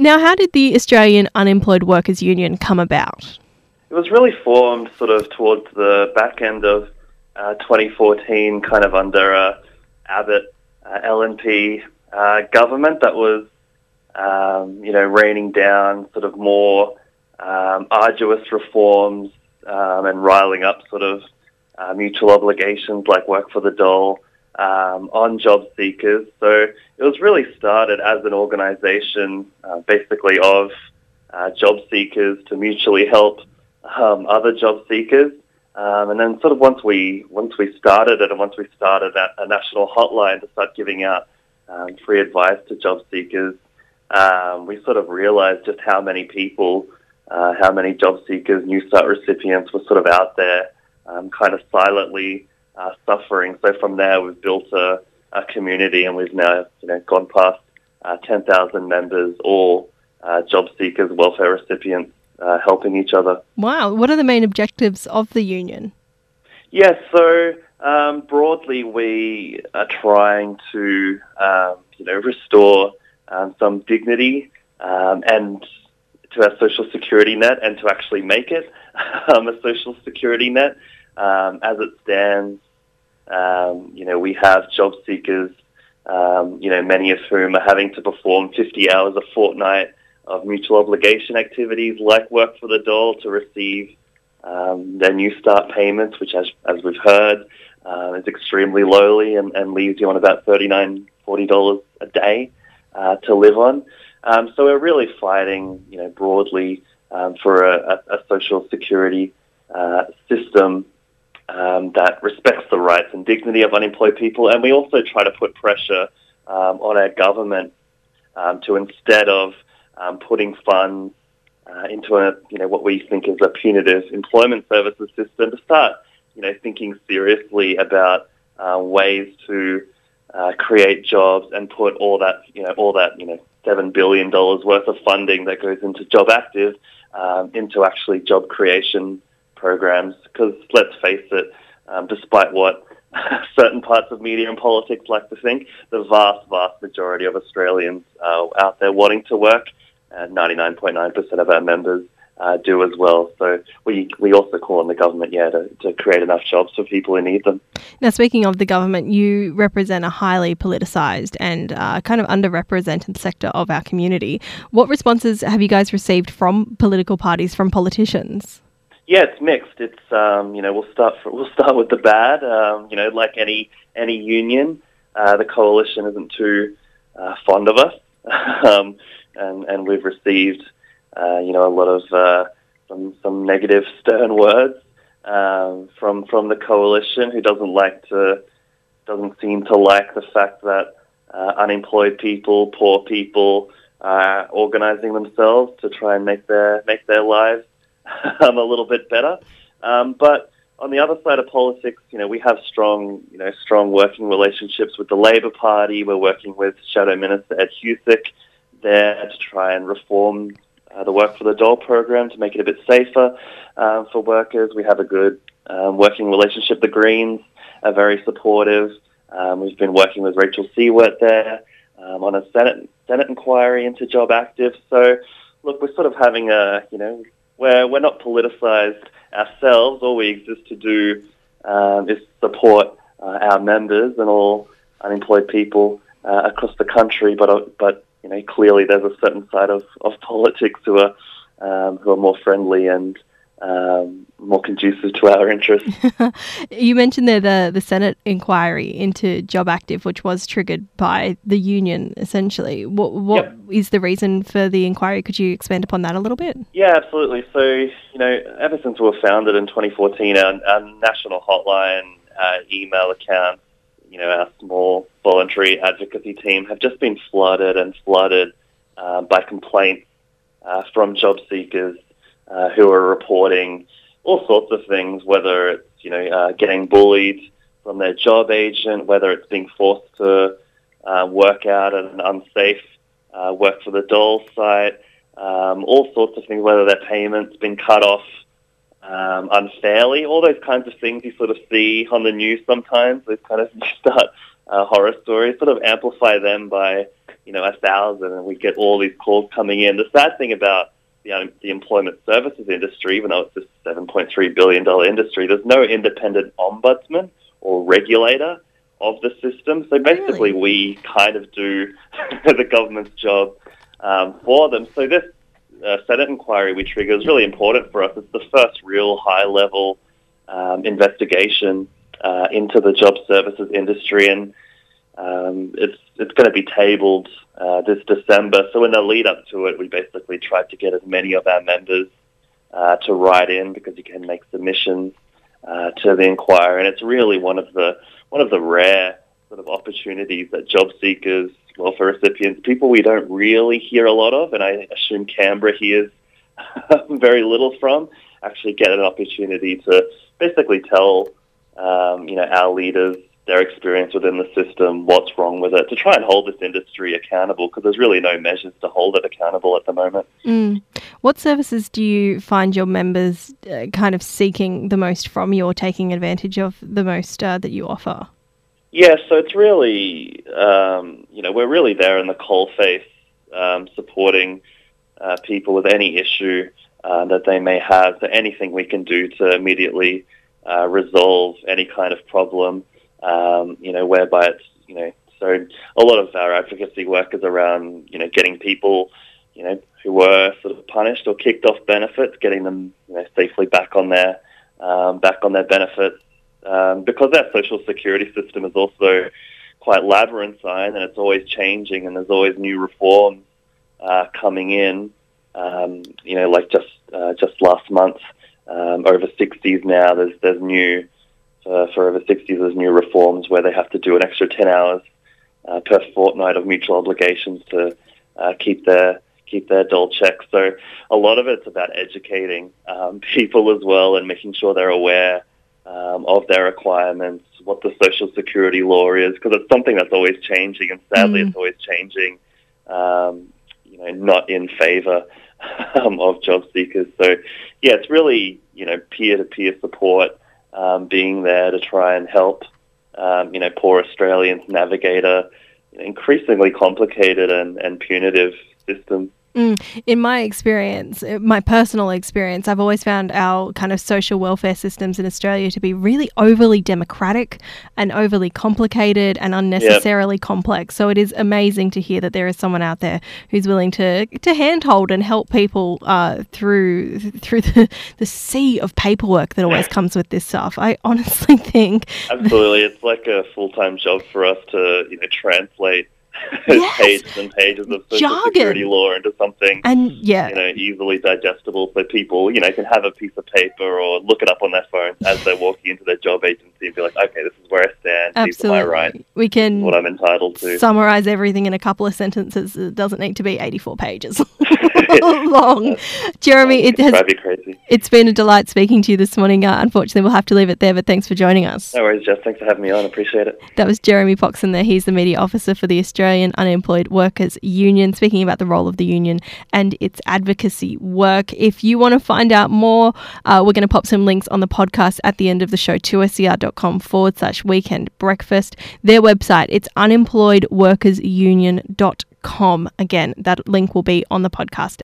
Now, how did the Australian Unemployed Workers Union come about? It was really formed sort of towards the back end of 2014, kind of under Abbott LNP government that was, raining down sort of more arduous reforms and riling up sort of mutual obligations like work for the dole on job seekers. So it was really started as an organisation basically of job seekers to mutually help other job seekers. And then sort of once we started it and once we started a national hotline to start giving out free advice to job seekers, we sort of realised just how many people, how many job seekers, New Start recipients were sort of out there kind of silently suffering. So from there we've built a community, and we've now gone past 10,000 members, all job seekers, welfare recipients, helping each other. Wow. What are the main objectives of the union? Yes, so broadly we are trying to restore some dignity and to our social security net, and to actually make it a social security net. As it stands, we have job seekers, many of whom are having to perform 50 hours a fortnight of mutual obligation activities like work for the dole to receive their New Start payments, which, as we've heard, is extremely lowly and leaves you on about $39, $40 a day to live on. So we're really fighting, broadly for a social security system that respects the rights and dignity of unemployed people. And we also try to put pressure on our government to, instead of putting funds into what we think is a punitive employment services system, to start thinking seriously about ways to create jobs and put all that $7 billion worth of funding that goes into Job Active into actually job creation programs. Because let's face it, despite what certain parts of media and politics like to think, the vast majority of Australians are out there wanting to work, and 99.9% of our members do as well. So we also call on the government, to create enough jobs for people who need them. Now, speaking of the government, you represent a highly politicised and kind of underrepresented sector of our community. What responses have you guys received from political parties, from politicians? Yeah, it's mixed. It's we'll start with the bad. Like any union, the coalition isn't too fond of us, and we've received a lot of some negative, stern words from the coalition, who doesn't seem to like the fact that unemployed people, poor people, are organising themselves to try and make their lives a little bit better. But on the other side of politics, we have strong working relationships with the Labor Party. We're working with Shadow Minister Ed Husic there to try and reform the Work for the Dole program to make it a bit safer for workers. We have a good working relationship. The Greens are very supportive. We've been working with Rachel Siewert there on a Senate inquiry into Job Active. So, look, we're sort of having we're not politicised ourselves. All we exist to do is support our members and all unemployed people across the country. But clearly there's a certain side of politics who are more friendly and more conducive to our interests. You mentioned there the Senate inquiry into Job Active, which was triggered by the union, essentially. What is the reason for the inquiry? Could you expand upon that a little bit? Yeah, absolutely. So, ever since we were founded in 2014, our national hotline, email accounts, our small voluntary advocacy team have just been flooded by complaints from job seekers who are reporting all sorts of things, whether it's getting bullied from their job agent, whether it's being forced to work out at an unsafe work for the dole site, all sorts of things, whether their payment's been cut off unfairly, all those kinds of things you sort of see on the news sometimes, those kind of start horror stories, sort of amplify them by 1,000, and we get all these calls coming in. The sad thing about the employment services industry, even though it's this $7.3 billion industry, there's no independent ombudsman or regulator of the system. So basically, we kind of do the government's job for them. So this Senate inquiry we trigger is really important for us. It's the first real high-level investigation into the job services industry, and it's going to be tabled this December. So in the lead up to it, we basically tried to get as many of our members to write in, because you can make submissions to the inquiry, and it's really one of the rare sort of opportunities that job seekers, welfare recipients, people we don't really hear a lot of, and I assume Canberra hears very little from, actually get an opportunity to basically tell our leaders their experience within the system, what's wrong with it, to try and hold this industry accountable, because there's really no measures to hold it accountable at the moment. What services do you find your members kind of seeking the most from you, or taking advantage of the most that you offer? Yeah, so it's really, we're really there in the coalface, supporting people with any issue that they may have. So anything we can do to immediately resolve any kind of problem, whereby it's, so a lot of our advocacy work is around, getting people, who were sort of punished or kicked off benefits, getting them, safely back on their benefits. Because our social security system is also quite labyrinthine, and it's always changing, and there's always new reforms coming in. Like just last month, over 60s now, there's new for over 60s, there's new reforms where they have to do an extra 10 hours per fortnight of mutual obligations to keep their dole checks. So a lot of it's about educating people as well, and making sure they're aware of their requirements, what the social security law is, because it's something that's always changing, and sadly it's always changing, not in favour of job seekers. So yeah, it's really, peer-to-peer support, being there to try and help, poor Australians navigate a increasingly complicated and punitive system. In my experience, my personal experience, I've always found our kind of social welfare systems in Australia to be really overly democratic and overly complicated and unnecessarily complex. So it is amazing to hear that there is someone out there who's willing to handhold and help people through the sea of paperwork that always comes with this stuff. I honestly think... Absolutely. It's like a full-time job for us to, translate pages and pages of social security law into something easily digestible, so people can have a piece of paper or look it up on their phone as they're walking into their job agency and be like, okay, this is where I stand. Absolutely. These are my rights. We can what I'm entitled to. Summarize everything in a couple of sentences. It doesn't need to be 84 pages long. Jeremy, it's been a delight speaking to you this morning. Unfortunately, we'll have to leave it there, but thanks for joining us. No worries, Jess. Thanks for having me on. Appreciate it. That was Jeremy Poxon there. He's the media officer for the Australian Unemployed Workers Union, speaking about the role of the union and its advocacy work. If you want to find out more, we're going to pop some links on the podcast at the end of the show, 2SER.com/weekend breakfast. Their website, it's unemployedworkersunion.com. Again, that link will be on the podcast